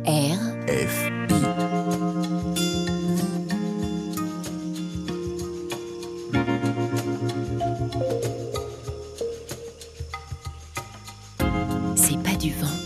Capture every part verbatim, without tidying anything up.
R F I. C'est pas du vent.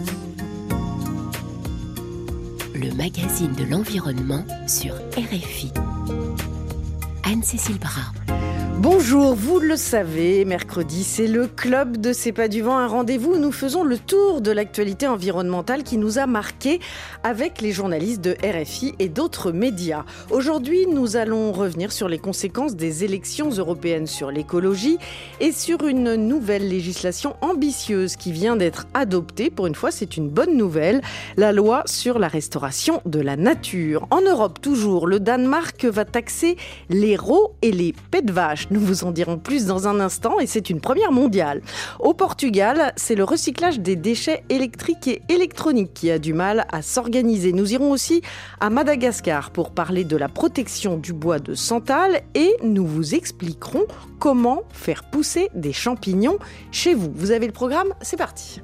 Le magazine de l'environnement sur R F I. Anne-Cécile Bras. Bonjour, vous le savez, mercredi, c'est le Club de C'est pas du vent, un rendez-vous où nous faisons le tour de l'actualité environnementale qui nous a marqués avec les journalistes de R F I et d'autres médias. Aujourd'hui, nous allons revenir sur les conséquences des élections européennes sur l'écologie et sur une nouvelle législation ambitieuse qui vient d'être adoptée. Pour une fois, c'est une bonne nouvelle, la loi sur la restauration de la nature. En Europe, toujours, le Danemark va taxer les rots et les pets de vache. Nous vous en dirons plus dans un instant et c'est une première mondiale. Au Portugal, c'est le recyclage des déchets électriques et électroniques qui a du mal à s'organiser. Nous irons aussi à Madagascar pour parler de la protection du bois de santal et nous vous expliquerons comment faire pousser des champignons chez vous. Vous avez le programme ? C'est parti.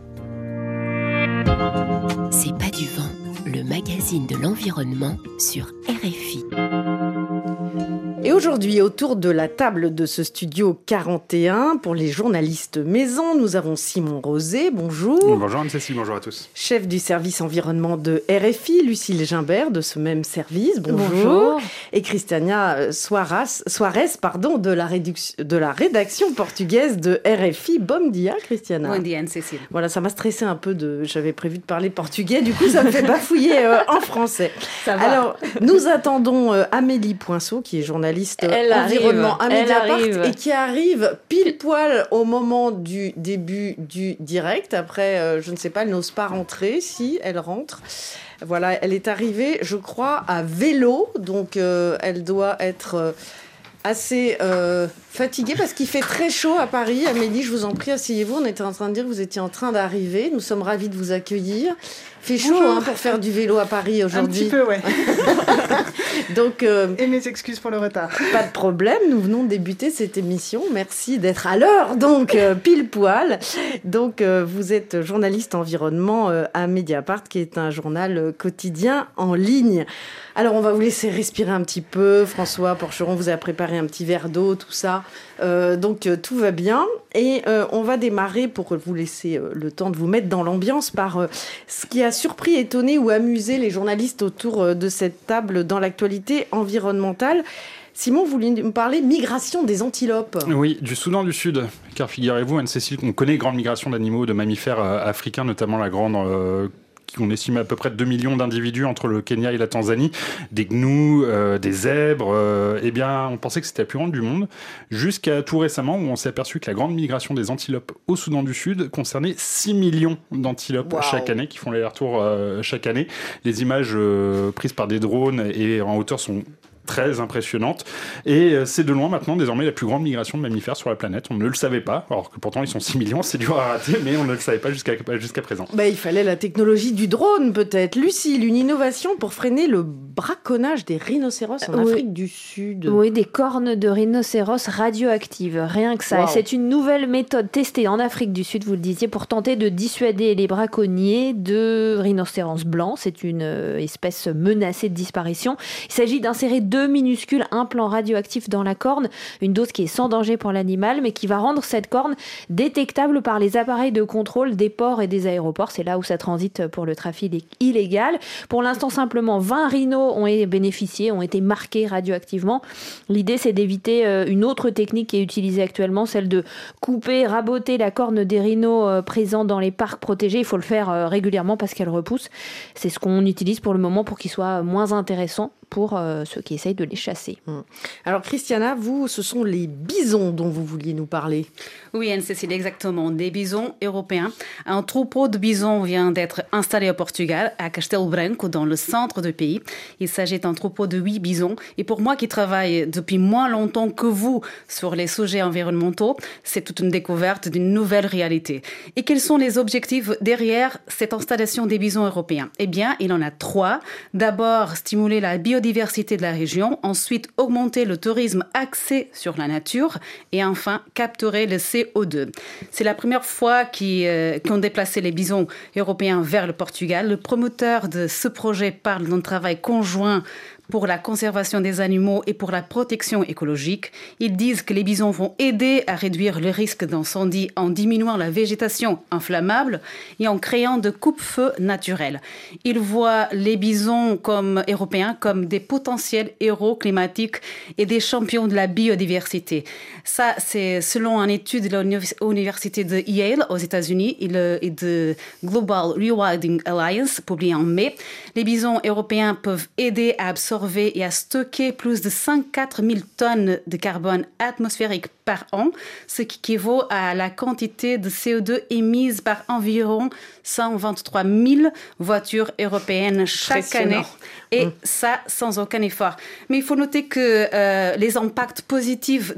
C'est pas du vent, le magazine de l'environnement sur R F I. Et aujourd'hui, autour de la table de ce studio quarante et un, pour les journalistes maison, nous avons Simon Rosé, bonjour. Bonjour Anne-Cécile, bonjour à tous. Chef du service environnement de R F I, Lucille Gimbert de ce même service, bonjour. Bonjour. Et Christiana Soares, Soares pardon, de, la réduc- de la rédaction portugaise de R F I. Bom dia, Christiana. Bon dia, Anne-Cécile. Voilà, ça m'a stressé un peu, de... j'avais prévu de parler portugais, du coup ça me fait bafouiller euh, en français. Ça va. Alors, nous attendons euh, Amélie Poinceau, qui est journaliste Elle environnement arrive, à Mediapart arrive. et qui arrive pile poil au moment du début du direct. Après, euh, je ne sais pas, elle n'ose pas rentrer. Si, elle rentre. Voilà, elle est arrivée, je crois, à vélo. Donc, euh, elle doit être euh, assez euh, fatiguée parce qu'il fait très chaud à Paris. Amélie, je vous en prie, asseyez-vous. On était en train de dire que vous étiez en train d'arriver. Nous sommes ravis de vous accueillir. Il fait chaud hein, pour faire du vélo à Paris aujourd'hui. Un petit peu, ouais. Donc, euh, Et mes excuses pour le retard. pas de problème, nous venons de débuter cette émission. Merci d'être à l'heure, donc euh, pile poil. Donc, euh, vous êtes journaliste environnement euh, à Mediapart, qui est un journal euh, quotidien en ligne. Alors, on va vous laisser respirer un petit peu. François Porcheron vous a préparé un petit verre d'eau, tout ça. Euh, donc, euh, tout va bien. Et euh, on va démarrer, pour vous laisser euh, le temps de vous mettre dans l'ambiance, par euh, ce qui a surpris, étonné ou amusé les journalistes autour euh, de cette table dans l'actualité environnementale. Simon, vous vouliez me parler migration des antilopes. Oui, du Soudan du Sud, car figurez-vous, Anne-Cécile, qu'on connaît grande migration d'animaux, de mammifères euh, africains, notamment la grande... Euh, qu'on estime à peu près deux millions d'individus entre le Kenya et la Tanzanie, des gnous, euh, des zèbres, euh, eh bien, on pensait que c'était la plus grande du monde, jusqu'à tout récemment où on s'est aperçu que la grande migration des antilopes au Soudan du Sud concernait six millions d'antilopes wow. chaque année, qui font l'aller-retour euh, chaque année. Les images euh, prises par des drones et en hauteur sont très impressionnante. Et c'est de loin maintenant désormais la plus grande migration de mammifères sur la planète. On ne le savait pas, alors que pourtant ils sont six millions, c'est dur à rater, mais on ne le savait pas jusqu'à, jusqu'à présent. Bah, il fallait la technologie du drone peut-être. Lucille, une innovation pour freiner le braconnage des rhinocéros en oui. Afrique du Sud. Oui, des cornes de rhinocéros radioactives, rien que ça. Wow. Et c'est une nouvelle méthode testée en Afrique du Sud, vous le disiez, pour tenter de dissuader les braconniers de rhinocéros blancs. C'est une espèce menacée de disparition. Il s'agit d'insérer deux minuscules implants radioactifs dans la corne, une dose qui est sans danger pour l'animal, mais qui va rendre cette corne détectable par les appareils de contrôle des ports et des aéroports. C'est là où ça transite pour le trafic illégal. Pour l'instant, simplement vingt rhinos ont bénéficié, ont été marqués radioactivement. L'idée, c'est d'éviter une autre technique qui est utilisée actuellement, celle de couper, raboter la corne des rhinos présents dans les parcs protégés. Il faut le faire régulièrement parce qu'elle repousse. C'est ce qu'on utilise pour le moment pour qu'ils soient moins intéressants pour euh, ceux qui essayent de les chasser. Alors Christiana, vous, ce sont les bisons dont vous vouliez nous parler. Oui, Anne-Cécile, exactement. Des bisons européens. Un troupeau de bisons vient d'être installé au Portugal, à Castelo Branco, dans le centre du pays. Il s'agit d'un troupeau de huit bisons. Et pour moi qui travaille depuis moins longtemps que vous sur les sujets environnementaux, c'est toute une découverte d'une nouvelle réalité. Et quels sont les objectifs derrière cette installation des bisons européens ? Eh bien, il en a trois. D'abord, stimuler la biodiversité biodiversité de la région, ensuite augmenter le tourisme axé sur la nature et enfin capturer le C O deux. C'est la première fois qu'ils, euh, qu'ils ont déplacé les bisons européens vers le Portugal. Le promoteur de ce projet parle d'un travail conjoint pour la conservation des animaux et pour la protection écologique. Ils disent que les bisons vont aider à réduire le risque d'incendie en diminuant la végétation inflammable et en créant de coupe-feux naturels. Ils voient les bisons comme européens comme des potentiels héros climatiques et des champions de la biodiversité. Ça, c'est selon une étude de l'université de Yale aux États-Unis et de Global Rewilding Alliance publiée en mai. Les bisons européens peuvent aider à absorber et à stocker plus de cinquante-quatre mille tonnes de carbone atmosphérique par an, ce qui équivaut à la quantité de C O deux émise par environ cent vingt-trois mille voitures européennes chaque année. Et mmh. ça, sans aucun effort. Mais il faut noter que euh, les impacts positifs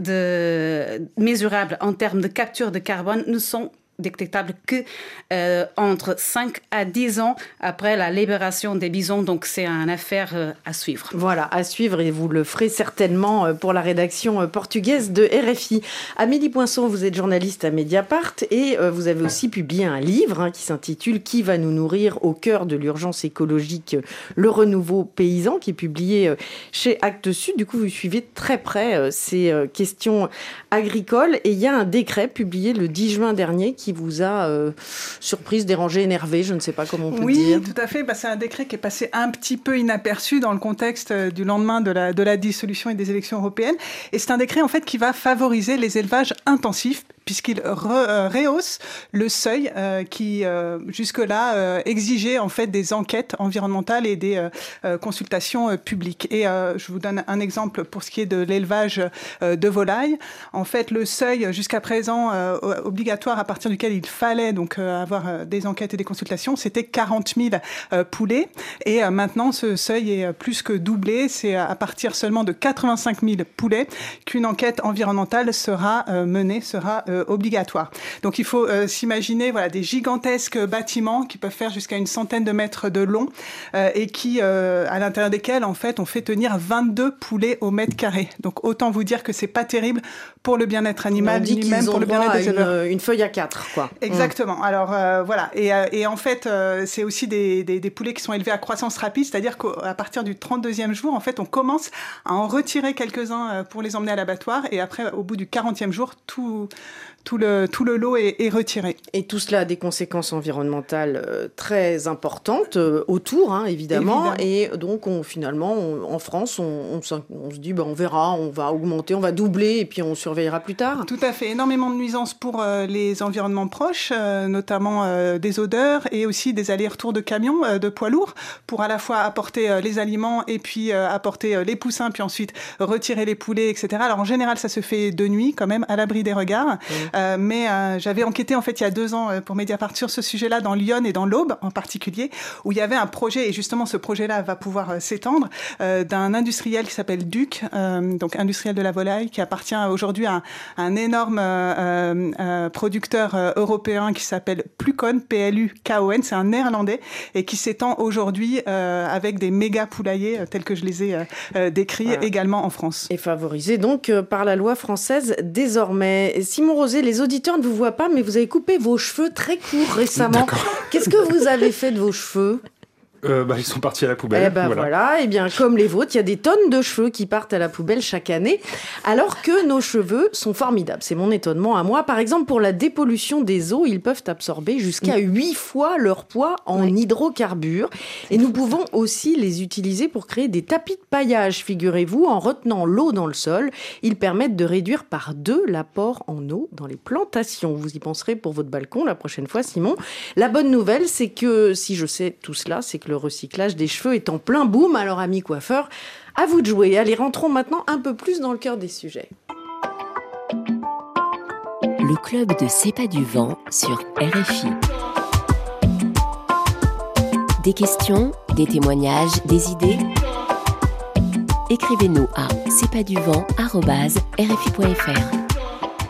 de, mesurables en termes de capture de carbone ne sont détectable que euh, entre cinq à dix ans après la libération des bisons. Donc, c'est une affaire euh, à suivre. Voilà, à suivre et vous le ferez certainement pour la rédaction portugaise de R F I. Amélie Poinçon, vous êtes journaliste à Mediapart et euh, vous avez aussi publié un livre hein, qui s'intitule « Qui va nous nourrir au cœur de l'urgence écologique, le renouveau paysan » qui est publié euh, chez Actes Sud. Du coup, vous suivez très près euh, ces euh, questions agricoles et il y a un décret publié le dix juin dernier qui vous a euh, surprise, dérangée, énervée, je ne sais pas comment on peut oui, dire. Oui, tout à fait. Bah, c'est un décret qui est passé un petit peu inaperçu dans le contexte euh, du lendemain de la, de la dissolution et des élections européennes. Et c'est un décret en fait qui va favoriser les élevages intensifs puisqu'il re, euh, rehausse le seuil euh, qui euh, jusque-là euh, exigeait en fait des enquêtes environnementales et des euh, euh, consultations euh, publiques. Et euh, je vous donne un exemple pour ce qui est de l'élevage euh, de volailles. En fait, le seuil jusqu'à présent euh, obligatoire à partir duquel il fallait donc euh, avoir euh, des enquêtes et des consultations, c'était quarante mille euh, poulets. Et euh, maintenant, ce seuil est plus que doublé. C'est à partir seulement de quatre-vingt-cinq mille poulets qu'une enquête environnementale sera euh, menée, sera euh, obligatoire. Donc il faut euh, s'imaginer voilà, des gigantesques bâtiments qui peuvent faire jusqu'à une centaine de mètres de long euh, et qui, euh, à l'intérieur desquels, en fait, on fait tenir vingt-deux poulets au mètre carré. Donc autant vous dire que c'est pas terrible pour le bien-être animal, ni même pour le bien-être des éleveurs. Une, une feuille à quatre, quoi. Exactement. Mmh. Alors euh, voilà. Et, euh, et en fait, euh, c'est aussi des, des, des poulets qui sont élevés à croissance rapide, c'est-à-dire qu'à partir du trente-deuxième jour, en fait, on commence à en retirer quelques-uns pour les emmener à l'abattoir, et après, au bout du quarantième jour, tout Tout le, tout le lot est, est retiré. Et tout cela a des conséquences environnementales euh, très importantes euh, autour, hein, évidemment. évidemment. Et donc, on, finalement, on, en France, on, on, on se dit, ben, on verra, on va augmenter, on va doubler, et puis on surveillera plus tard. Tout à fait. Énormément de nuisances pour euh, les environnements proches, euh, notamment euh, des odeurs et aussi des allers-retours de camions, euh, de poids lourds, pour à la fois apporter euh, les aliments et puis euh, apporter euh, les poussins, puis ensuite retirer les poulets, et cetera. Alors, en général, ça se fait de nuit, quand même, à l'abri des regards. Mmh. Euh, mais euh, j'avais enquêté en fait il y a deux ans euh, pour Mediapart sur ce sujet-là dans l'Yonne et dans l'Aube en particulier, où il y avait un projet, et justement ce projet-là va pouvoir euh, s'étendre, euh, d'un industriel qui s'appelle Duc, euh, donc industriel de la volaille, qui appartient aujourd'hui à un, à un énorme euh, euh, producteur euh, européen qui s'appelle Plucon, P L U K O N, c'est un néerlandais, et qui s'étend aujourd'hui euh, avec des méga poulaillers euh, tels que je les ai euh, euh, décrits voilà. également en France. Et favorisé donc euh, par la loi française désormais. Simon Rosé, les auditeurs ne vous voient pas, mais vous avez coupé vos cheveux très courts récemment. D'accord. Qu'est-ce que vous avez fait de vos cheveux ? Euh, bah, ils sont partis à la poubelle. Eh ben voilà. voilà. Et bien, comme les vôtres, il y a des tonnes de cheveux qui partent à la poubelle chaque année, alors que nos cheveux sont formidables. C'est mon étonnement à moi. Par exemple, pour la dépollution des eaux, ils peuvent absorber jusqu'à huit fois leur poids en oui. hydrocarbures. Et nous pouvons aussi les utiliser pour créer des tapis de paillage, figurez-vous, en retenant l'eau dans le sol. Ils permettent de réduire par deux l'apport en eau dans les plantations. Vous y penserez pour votre balcon la prochaine fois, Simon. La bonne nouvelle, c'est que, si je sais tout cela, c'est que le recyclage des cheveux est en plein boom. Alors, amis coiffeurs, à vous de jouer. Allez, rentrons maintenant un peu plus dans le cœur des sujets. Le club de C'est pas du vent sur R F I. Des questions, des témoignages, des idées. Écrivez-nous à c'est pas du vent arobase r f i point f r.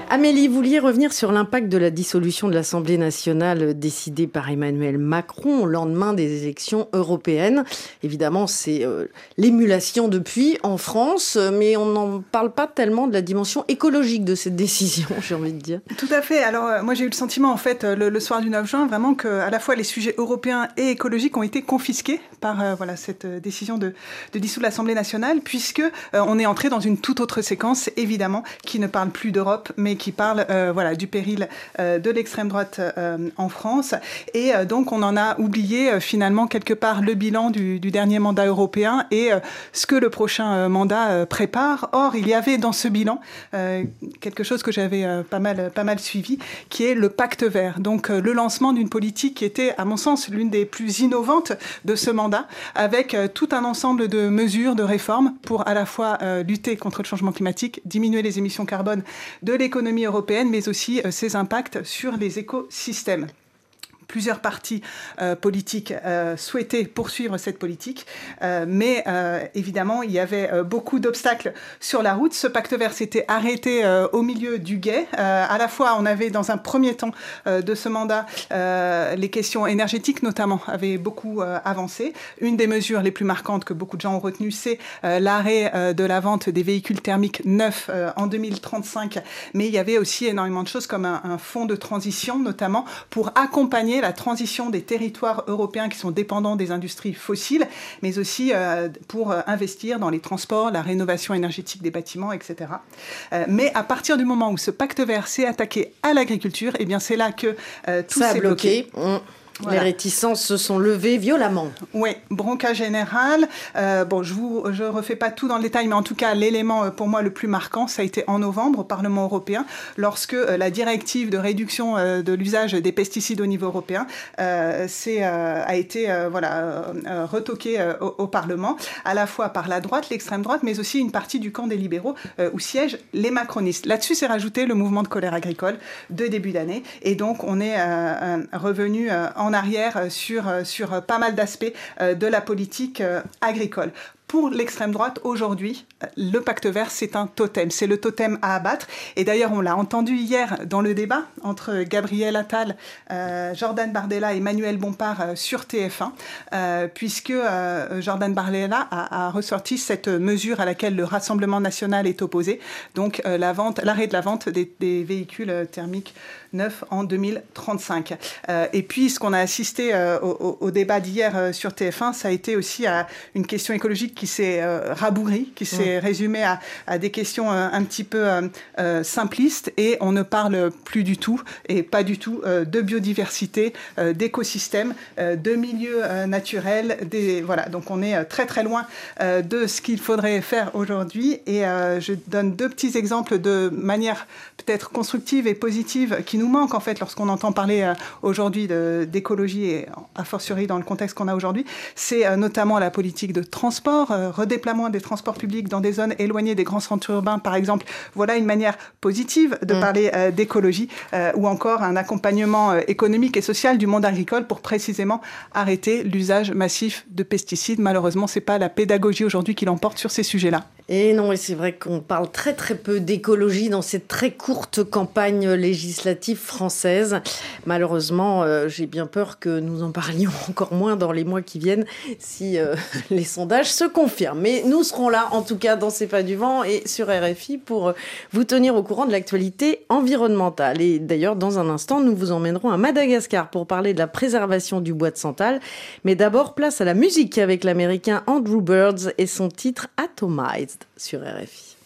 Amélie, vous vouliez revenir sur l'impact de la dissolution de l'Assemblée nationale décidée par Emmanuel Macron au lendemain des élections européennes. Évidemment, c'est euh, l'émulation depuis en France, mais on n'en parle pas tellement de la dimension écologique de cette décision, j'ai envie de dire. Tout à fait. Alors, euh, moi, j'ai eu le sentiment, en fait, le, le soir du neuf juin, vraiment qu'à la fois les sujets européens et écologiques ont été confisqués par euh, voilà, cette décision de, de dissoudre l'Assemblée nationale, puisque euh, on est entré dans une toute autre séquence, évidemment, qui ne parle plus d'Europe, mais qui parle euh, voilà, du péril euh, de l'extrême droite euh, en France. Et euh, donc, on en a oublié euh, finalement quelque part le bilan du, du dernier mandat européen et euh, ce que le prochain euh, mandat euh, prépare. Or, il y avait dans ce bilan euh, quelque chose que j'avais euh, pas mal, pas mal suivi, qui est le pacte vert. Donc, euh, le lancement d'une politique qui était, à mon sens, l'une des plus innovantes de ce mandat, avec euh, tout un ensemble de mesures, de réformes pour à la fois euh, lutter contre le changement climatique, diminuer les émissions carbone de l'économie européenne, mais aussi euh, ses impacts sur les écosystèmes. Plusieurs partis euh, politiques euh, souhaitaient poursuivre cette politique, euh, mais euh, évidemment, il y avait euh, beaucoup d'obstacles sur la route. Ce pacte vert s'était arrêté euh, au milieu du gué. Euh, à la fois, on avait dans un premier temps euh, de ce mandat, euh, les questions énergétiques notamment avaient beaucoup euh, avancé. Une des mesures les plus marquantes que beaucoup de gens ont retenues, c'est euh, l'arrêt euh, de la vente des véhicules thermiques neufs euh, en deux mille trente-cinq. Mais il y avait aussi énormément de choses comme un, un fonds de transition, notamment pour accompagner la transition des territoires européens qui sont dépendants des industries fossiles, mais aussi euh, pour euh, investir dans les transports, la rénovation énergétique des bâtiments, et cetera. Euh, mais à partir du moment où ce pacte vert s'est attaqué à l'agriculture, eh bien c'est là que euh, tout Ça s'est a bloqué. bloqué. Mmh. Voilà. Les réticences se sont levées violemment. Oui, bronca général. Euh, bon, je vous, je refais pas tout dans le détail, mais en tout cas, l'élément euh, pour moi le plus marquant, ça a été en novembre au Parlement européen, lorsque euh, la directive de réduction euh, de l'usage des pesticides au niveau européen euh, c'est, euh, a été euh, voilà, euh, retoquée euh, au, au Parlement, à la fois par la droite, l'extrême droite, mais aussi une partie du camp des libéraux euh, où siègent les macronistes. Là-dessus, c'est rajouté le mouvement de colère agricole de début d'année, et donc on est euh, revenu euh, en en arrière sur, sur pas mal d'aspects de la politique agricole. Pour l'extrême droite, aujourd'hui, le pacte vert, c'est un totem. C'est le totem à abattre. Et d'ailleurs, on l'a entendu hier dans le débat entre Gabriel Attal, euh, Jordan Bardella et Manuel Bompard euh, sur T F un, euh, puisque euh, Jordan Bardella a, a ressorti cette mesure à laquelle le Rassemblement national est opposé, donc euh, la vente, l'arrêt de la vente des, des véhicules thermiques neufs en deux mille trente-cinq. Euh, et puis, ce qu'on a assisté euh, au, au débat d'hier euh, sur T F un, ça a été aussi à une question écologique qui s'est euh, rabougrie, qui s'est mmh. résumée à, à des questions euh, un petit peu euh, euh, simplistes, et on ne parle plus du tout, et pas du tout, euh, de biodiversité, euh, d'écosystèmes, euh, de milieux euh, naturels. Des, voilà, donc on est euh, très très loin euh, de ce qu'il faudrait faire aujourd'hui, et euh, je donne deux petits exemples de manière peut-être constructive et positive qui nous manquent en fait lorsqu'on entend parler euh, aujourd'hui de, d'écologie, et a fortiori dans le contexte qu'on a aujourd'hui. C'est euh, notamment la politique de transport, euh, redéploiement des transports publics dans des zones éloignées des grands centres urbains, par exemple. Voilà une manière positive de mmh. parler euh, d'écologie, euh, ou encore un accompagnement euh, économique et social du monde agricole pour précisément arrêter l'usage massif de pesticides. Malheureusement, c'est pas la pédagogie aujourd'hui qui l'emporte sur ces sujets-là. Et non, et c'est vrai qu'on parle très très peu d'écologie dans cette très courte campagne législative française. Malheureusement, euh, j'ai bien peur que nous en parlions encore moins dans les mois qui viennent si euh, les sondages se confirment. Mais nous serons là, en tout cas, dans C'est pas du vent et sur R F I pour vous tenir au courant de l'actualité environnementale. Et d'ailleurs, dans un instant, nous vous emmènerons à Madagascar pour parler de la préservation du bois de santal. Mais d'abord, place à la musique avec l'américain Andrew Birds et son titre Atomized sur R F I.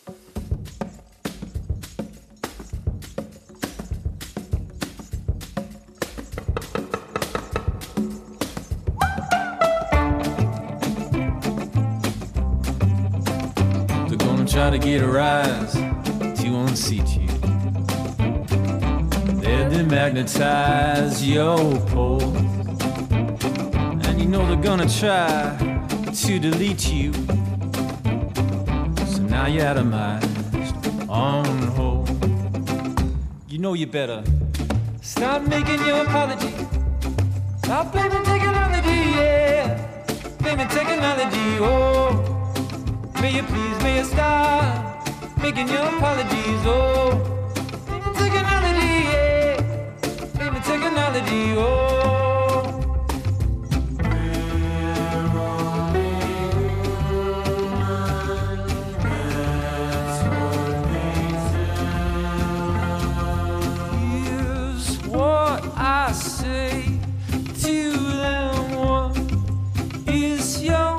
They're gonna try to get a rise to unseat you. They'll demagnetize your pole, and you know they're gonna try to delete you. Now you're atomized, on hold. You know you better stop making your apology. Stop blaming technology, yeah. Blaming technology, oh. May you please, may you stop making your apologies, oh. technology. Oh, here's what I say to them. What is your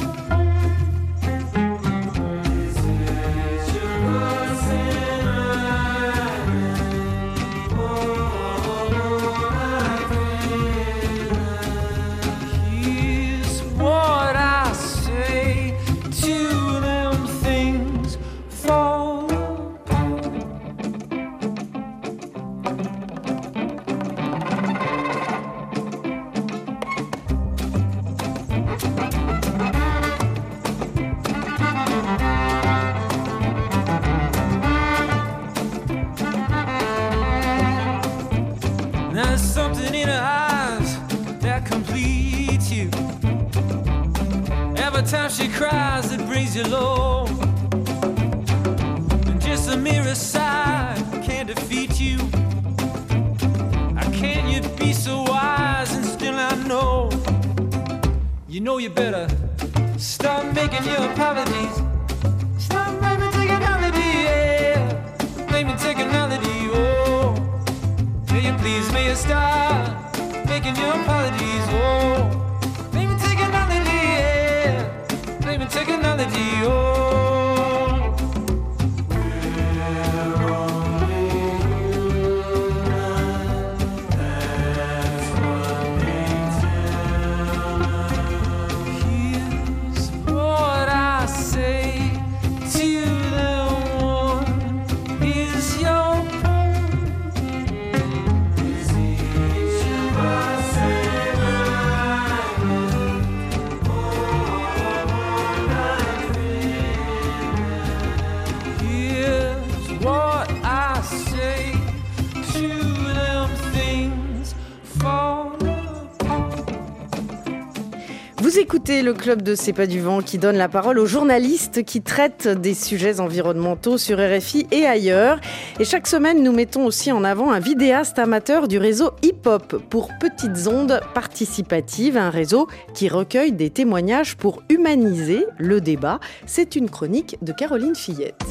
There's something in her eyes that completes you. Every time she cries, it brings you low. And just a mere side can't defeat you. How can you be so wise and still I know? You know you better stop making your apologies. Stop blaming technology, yeah. Blaming technology, oh. May you please, may you stop making your apologies, oh. Blaming technology, yeah. Blaming technology, oh. Here's what I say to them. One is your Vous écoutez le Club de C'est pas du vent qui donne la parole aux journalistes qui traitent des sujets environnementaux sur R F I et ailleurs. Et chaque semaine, nous mettons aussi en avant un vidéaste amateur du réseau hip-hop pour Petites Ondes Participatives, un réseau qui recueille des témoignages pour humaniser le débat. C'est une chronique de Caroline Fillette.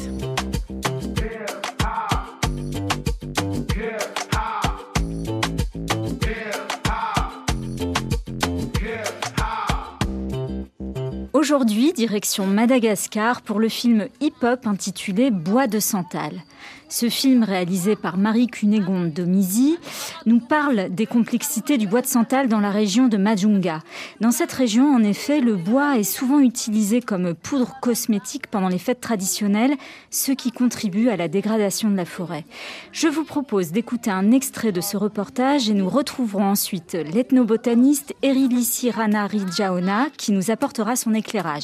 Aujourd'hui, direction Madagascar pour le film hip-hop intitulé Bois de Santal. Ce film, réalisé par Marie Cunégonde Domizy, nous parle des complexités du bois de Santal dans la région de Majunga. Dans cette région, en effet, le bois est souvent utilisé comme poudre cosmétique pendant les fêtes traditionnelles, ce qui contribue à la dégradation de la forêt. Je vous propose d'écouter un extrait de ce reportage et nous retrouverons ensuite l'ethnobotaniste Erilissi Ranarijaona qui nous apportera son éclairage.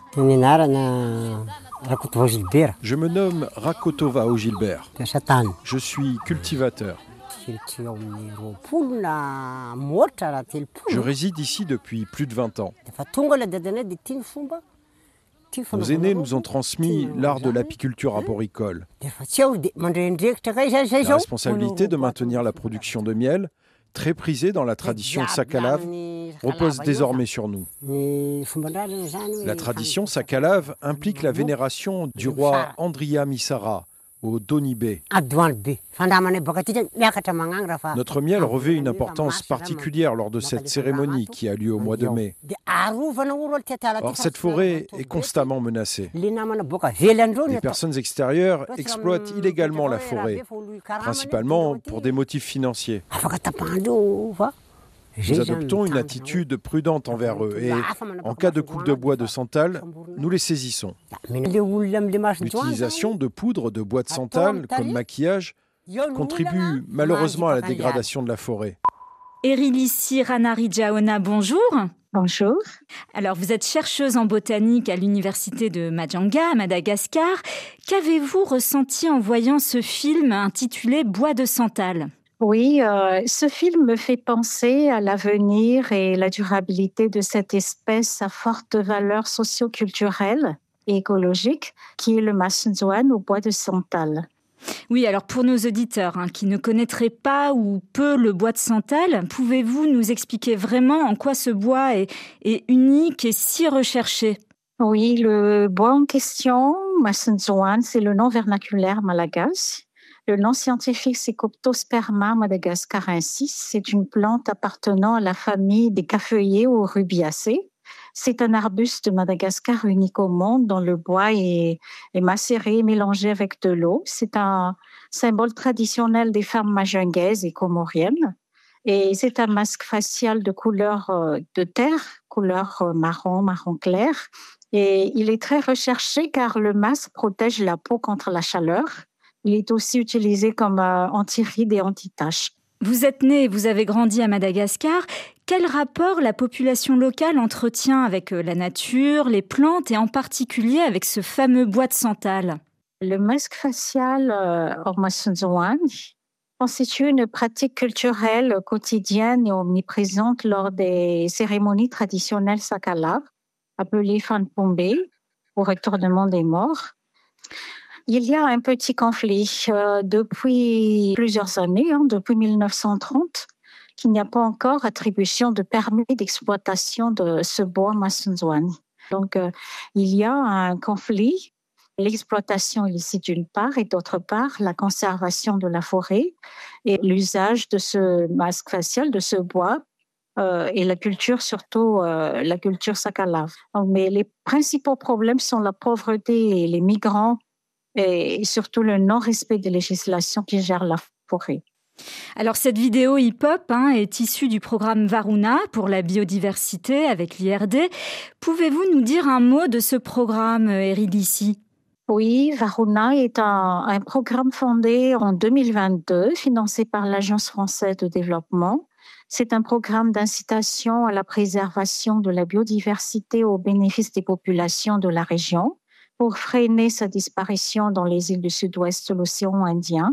Je me nomme Rakotova Gilbert. Je suis cultivateur. Je réside ici depuis plus de vingt ans. Nos aînés nous ont transmis l'art de l'apiculture arboricole. La responsabilité de maintenir la production de miel, très prisée dans la tradition Sakalave, repose désormais sur nous. La tradition Sakalave implique la vénération du roi Andria Misara au Donibé. Notre miel revêt une importance particulière lors de cette cérémonie qui a lieu au mois de mai. Or, cette forêt est constamment menacée. Les personnes extérieures exploitent illégalement la forêt, principalement pour des motifs financiers. Nous adoptons une attitude prudente envers eux et, en cas de coupe de bois de santal, nous les saisissons. L'utilisation de poudre de bois de santal comme maquillage contribue malheureusement à la dégradation de la forêt. Erilissi Ranarijaona, bonjour. Bonjour. Alors, vous êtes chercheuse en botanique à l'université de Majunga, à Madagascar. Qu'avez-vous ressenti en voyant ce film intitulé Bois de Santal ? Oui, euh, ce film me fait penser à l'avenir et la durabilité de cette espèce à forte valeur socio-culturelle et écologique qui est le Masunzuan au bois de Santal. Oui, alors pour nos auditeurs hein, qui ne connaîtraient pas ou peu le bois de santal, pouvez-vous nous expliquer vraiment en quoi ce bois est, est unique et si recherché ? Oui, le bois en question, Massenzoan, c'est le nom vernaculaire malagasy. Le nom scientifique, c'est Coptosperma madagascarensis. C'est une plante appartenant à la famille des cafeuillers ou rubiacées. C'est un arbuste de Madagascar unique au monde dont le bois est, est macéré et mélangé avec de l'eau. C'est un symbole traditionnel des femmes majunguaises et comoriennes. Et c'est un masque facial de couleur de terre, couleur marron, marron clair. Et il est très recherché car le masque protège la peau contre la chaleur. Il est aussi utilisé comme anti-rides et anti-taches. Vous êtes né et vous avez grandi à Madagascar. Quel rapport la population locale entretient avec la nature, les plantes et en particulier avec ce fameux bois de santal ? Le masque facial euh, Ormassunzoan constitue une pratique culturelle quotidienne et omniprésente lors des cérémonies traditionnelles Sakalav, appelées Fanpombe, au retournement des morts. Il y a un petit conflit euh, depuis plusieurs années, hein, depuis mille neuf cent trente, qu'il n'y a pas encore attribution de permis d'exploitation de ce bois Massenzoan. Donc, euh, il y a un conflit, l'exploitation ici d'une part et d'autre part, la conservation de la forêt et l'usage de ce masque facial, de ce bois euh, et la culture, surtout euh, la culture Sakalav. Mais les principaux problèmes sont la pauvreté et les migrants et surtout le non-respect des législations qui gèrent la forêt. Alors cette vidéo hip-hop hein, est issue du programme Varuna pour la biodiversité avec l'I R D. Pouvez-vous nous dire un mot de ce programme, Eridici ? Oui, Varuna est un, un programme fondé en deux mille vingt-deux, financé par l'Agence française de développement. C'est un programme d'incitation à la préservation de la biodiversité au bénéfice des populations de la région pour freiner sa disparition dans les îles du sud-ouest de l'océan Indien.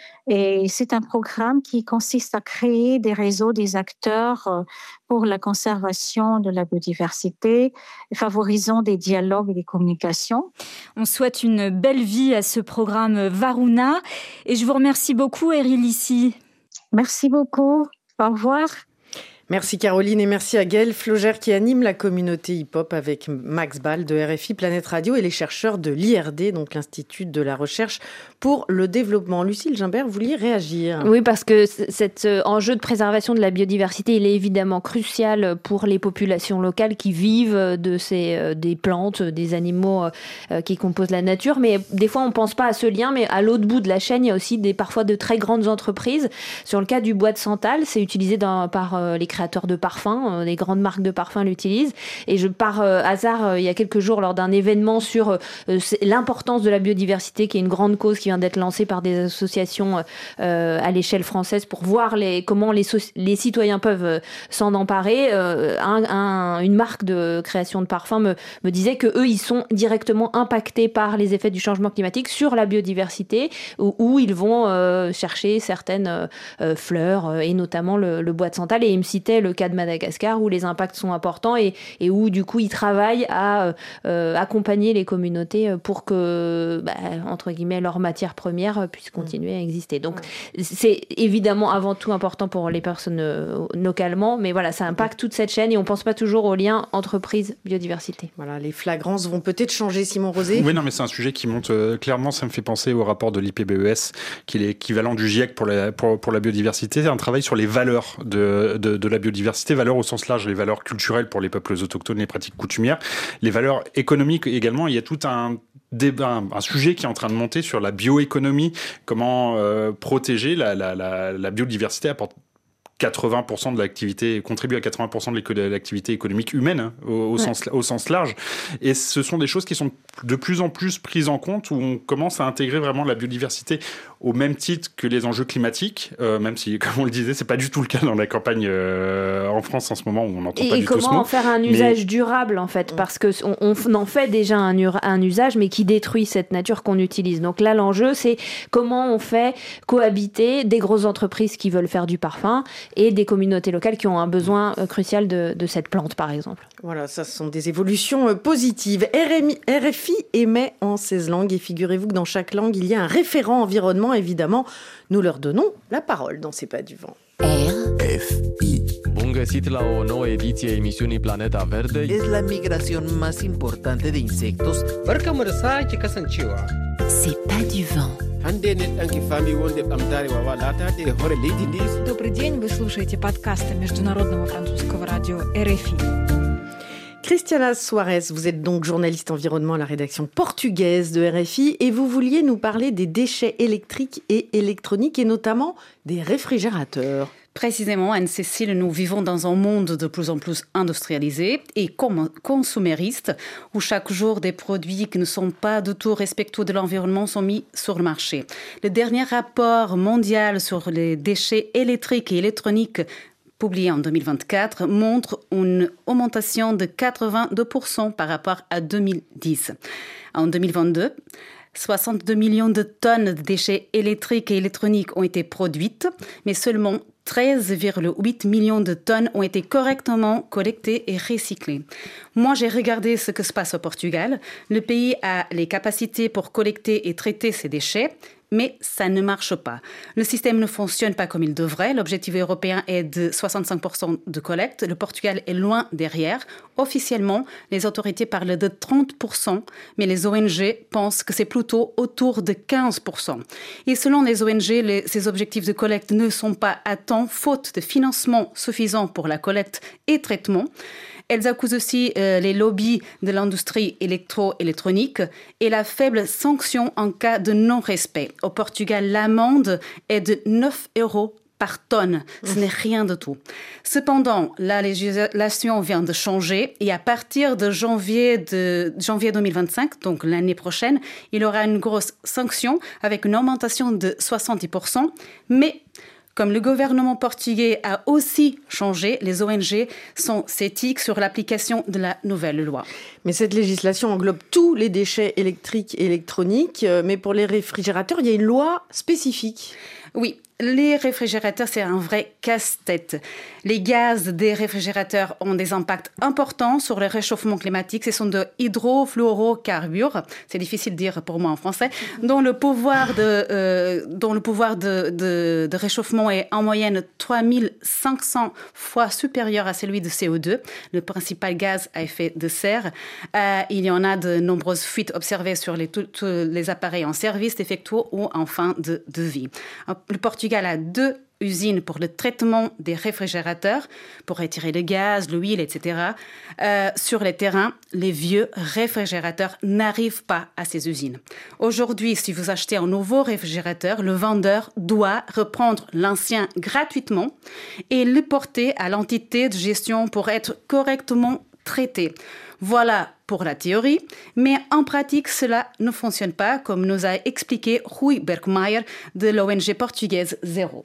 Et c'est un programme qui consiste à créer des réseaux des acteurs pour la conservation de la biodiversité, favorisant des dialogues et des communications. On souhaite une belle vie à ce programme Varuna. Et je vous remercie beaucoup, Eridici. Merci beaucoup. Au revoir. Merci Caroline et merci à Gaëlle Flogère qui anime la communauté hip-hop avec Max Ball de R F I Planète Radio et les chercheurs de l'I R D, donc l'Institut de la Recherche pour le Développement. Lucille Gimbert, vous vouliez réagir ? Oui, parce que cet enjeu de préservation de la biodiversité, il est évidemment crucial pour les populations locales qui vivent de ces, des plantes, des animaux qui composent la nature. Mais des fois, on ne pense pas à ce lien, mais à l'autre bout de la chaîne, il y a aussi des, parfois de très grandes entreprises. Sur le cas du bois de santal, c'est utilisé dans, par les créateurs de parfums, les grandes marques de parfums l'utilisent. Et je, par euh, hasard, euh, il y a quelques jours, lors d'un événement sur euh, l'importance de la biodiversité, qui est une grande cause qui vient d'être lancée par des associations euh, à l'échelle française pour voir les, comment les, so- les citoyens peuvent euh, s'en emparer, euh, un, un, une marque de création de parfums me, me disait que eux, ils sont directement impactés par les effets du changement climatique sur la biodiversité, où, où ils vont euh, chercher certaines euh, fleurs, euh, et notamment le, le bois de santal. Et ils me citait le cas de Madagascar où les impacts sont importants et, et où du coup ils travaillent à euh, accompagner les communautés pour que, bah, entre guillemets, leur matière première puisse continuer à exister. Donc c'est évidemment avant tout important pour les personnes euh, localement, mais voilà, ça impacte toute cette chaîne et on pense pas toujours au lien entreprise-biodiversité. Voilà, les flagrances vont peut-être changer, Simon Rosé. Oui, non, mais c'est un sujet qui monte euh, clairement. Ça me fait penser au rapport de l'I P B E S, qui est l'équivalent du GIEC pour la, pour, pour la biodiversité. C'est un travail sur les valeurs de, de, de la biodiversité, valeurs au sens large, les valeurs culturelles pour les peuples autochtones, les pratiques coutumières, les valeurs économiques également. Il y a tout un débat, un sujet qui est en train de monter sur la bioéconomie, comment euh, protéger la, la, la, la biodiversité apporte quatre-vingts pour cent de l'activité, contribue à quatre-vingts pour cent de l'activité économique humaine, hein, au, au, ouais. sens, au sens large. Et ce sont des choses qui sont de plus en plus prises en compte, où on commence à intégrer vraiment la biodiversité au même titre que les enjeux climatiques, euh, même si, comme on le disait, c'est pas du tout le cas dans la campagne euh, en France en ce moment où on n'entend et, pas et du tout ce mot. Et comment en faire un usage mais... durable, en fait, parce que on, on en fait déjà un, un usage, mais qui détruit cette nature qu'on utilise. Donc là, l'enjeu, c'est comment on fait cohabiter des grosses entreprises qui veulent faire du parfum et des communautés locales qui ont un besoin euh, crucial de, de cette plante, par exemple. Voilà, ça ce sont des évolutions euh, positives. R M I, R F I émet en seize langues et figurez-vous que dans chaque langue, il y a un référent environnement, évidemment. Nous leur donnons la parole dans C'est pas du vent. R F I. Bun găsit la o nouă ediție a emisiunii Planeta Verde. Es la migración más importante de insectos. Barkamu da sake kasancewa. C'est pas du vent. Добрый день, вы слушаете подкасты Международного французского радио эр эф и. Cristiana Soares, vous êtes donc journaliste environnement à la rédaction portugaise de R F I et vous vouliez nous parler des déchets électriques et électroniques et notamment des réfrigérateurs. Précisément, Anne-Cécile, nous vivons dans un monde de plus en plus industrialisé et consumériste, où chaque jour des produits qui ne sont pas du tout respectueux de l'environnement sont mis sur le marché. Le dernier rapport mondial sur les déchets électriques et électroniques publié en deux mille vingt-quatre, montre une augmentation de quatre-vingt-deux pour cent par rapport à deux mille dix. En deux mille vingt-deux, soixante-deux millions de tonnes de déchets électriques et électroniques ont été produites, mais seulement treize virgule huit millions de tonnes ont été correctement collectées et recyclées. Moi, j'ai regardé ce que se passe au Portugal. Le pays a les capacités pour collecter et traiter ces déchets, mais ça ne marche pas. Le système ne fonctionne pas comme il devrait. L'objectif européen est de soixante-cinq pour cent de collecte. Le Portugal est loin derrière. Officiellement, les autorités parlent de trente pour cent, mais les O N G pensent que c'est plutôt autour de quinze pour cent. Et selon les O N G, les, ces objectifs de collecte ne sont pas à temps, faute de financement suffisant pour la collecte et traitement. Elles accusent aussi euh, les lobbies de l'industrie électro-électronique et la faible sanction en cas de non-respect. Au Portugal, l'amende est de neuf euros par tonne. Ce n'est rien de tout. Cependant, la législation vient de changer et à partir de janvier, de janvier deux mille vingt-cinq, donc l'année prochaine, il y aura une grosse sanction avec une augmentation de soixante-dix pour cent. Mais comme le gouvernement portugais a aussi changé, les O N G sont sceptiques sur l'application de la nouvelle loi. Mais cette législation englobe tous les déchets électriques et électroniques. Mais pour les réfrigérateurs, il y a une loi spécifique. Oui. Les réfrigérateurs, c'est un vrai casse-tête. Les gaz des réfrigérateurs ont des impacts importants sur le réchauffement climatique. Ce sont de hydrofluorocarbures, c'est difficile de dire pour moi en français, dont le pouvoir de, euh, dont le pouvoir de, de, de réchauffement est en moyenne trois mille cinq cents fois supérieur à celui de C O deux, le principal gaz à effet de serre. Euh, il y en a de nombreuses fuites observées sur les, tous les appareils en service, défectueux ou en fin de, de vie. Le Portugal a deux usines pour le traitement des réfrigérateurs, pour retirer le gaz, l'huile, et cetera. Euh, sur les terrains, les vieux réfrigérateurs n'arrivent pas à ces usines. Aujourd'hui, si vous achetez un nouveau réfrigérateur, le vendeur doit reprendre l'ancien gratuitement et le porter à l'entité de gestion pour être correctement traité. Voilà pour la théorie, mais en pratique, cela ne fonctionne pas, comme nous a expliqué Rui Bergmeier de l'O N G portugaise Zero.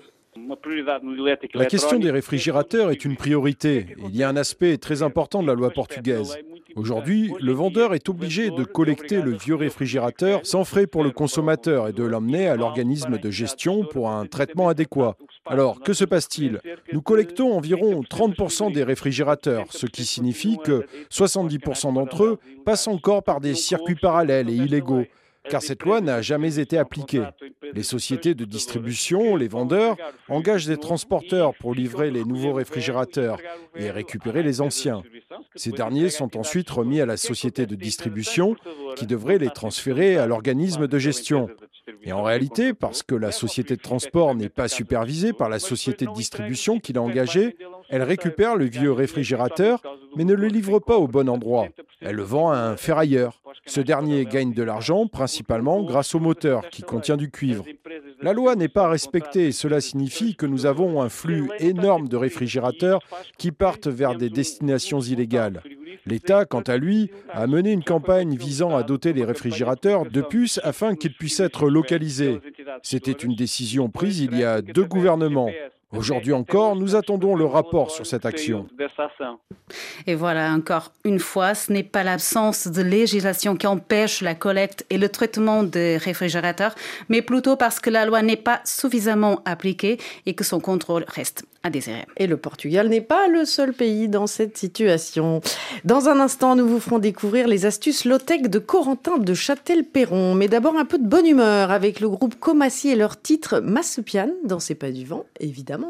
La question des réfrigérateurs est une priorité. Il y a un aspect très important de la loi portugaise. Aujourd'hui, le vendeur est obligé de collecter le vieux réfrigérateur sans frais pour le consommateur et de l'emmener à l'organisme de gestion pour un traitement adéquat. Alors, que se passe-t-il? Nous collectons environ trente pour cent des réfrigérateurs, ce qui signifie que soixante-dix pour cent d'entre eux passent encore par des circuits parallèles et illégaux, car cette loi n'a jamais été appliquée. Les sociétés de distribution, les vendeurs, engagent des transporteurs pour livrer les nouveaux réfrigérateurs et récupérer les anciens. Ces derniers sont ensuite remis à la société de distribution qui devrait les transférer à l'organisme de gestion. Et en réalité, parce que la société de transport n'est pas supervisée par la société de distribution qui l'a engagée, elle récupère le vieux réfrigérateur, mais ne le livre pas au bon endroit. Elle le vend à un ferrailleur. Ce dernier gagne de l'argent, principalement grâce au moteur, qui contient du cuivre. La loi n'est pas respectée et cela signifie que nous avons un flux énorme de réfrigérateurs qui partent vers des destinations illégales. L'État, quant à lui, a mené une campagne visant à doter les réfrigérateurs de puces afin qu'ils puissent être localisés. C'était une décision prise il y a deux gouvernements. Aujourd'hui encore, nous attendons le rapport sur cette action. Et voilà, encore une fois, ce n'est pas l'absence de législation qui empêche la collecte et le traitement des réfrigérateurs, mais plutôt parce que la loi n'est pas suffisamment appliquée et que son contrôle reste à désirer. Et le Portugal n'est pas le seul pays dans cette situation. Dans un instant, nous vous ferons découvrir les astuces low-tech de Corentin de Châtel-Perron. Mais d'abord, un peu de bonne humeur avec le groupe Comassi et leur titre Massupian dans C'est pas du vent, évidemment.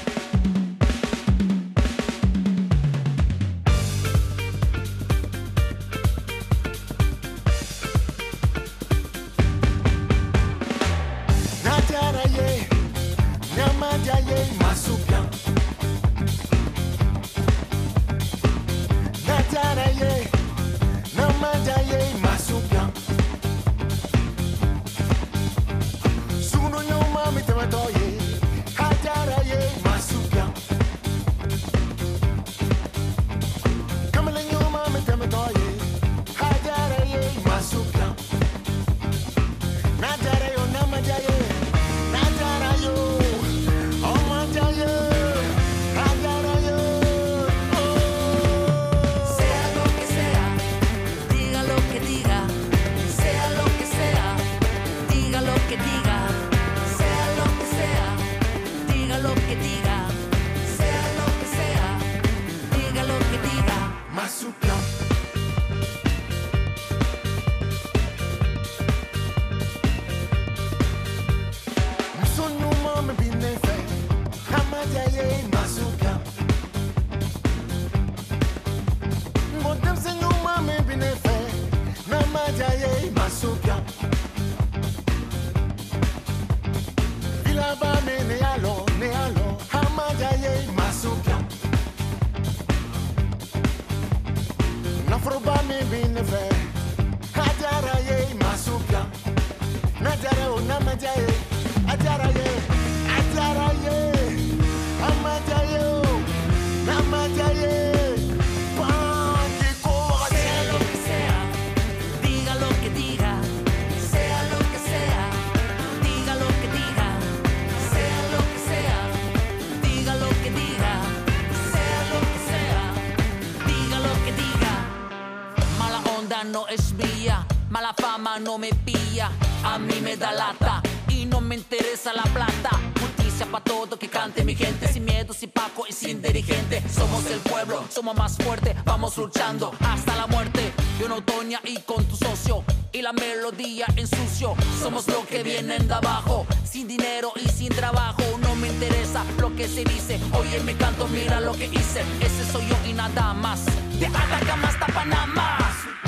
No es mía, mala fama no me pilla, a mí me da lata y no me interesa la plata. Justicia pa' todo que cante mi gente, sin miedo, sin Paco y sin dirigente. Somos el pueblo, somos más fuertes, vamos luchando hasta la muerte. Yo en Otoña y con tu socio y la melodía en sucio. Somos los que vienen de abajo, sin dinero y sin trabajo. No me interesa lo que se dice, oye mi canto, mira lo que hice. Ese soy yo y nada más, de Atacama hasta Panamá.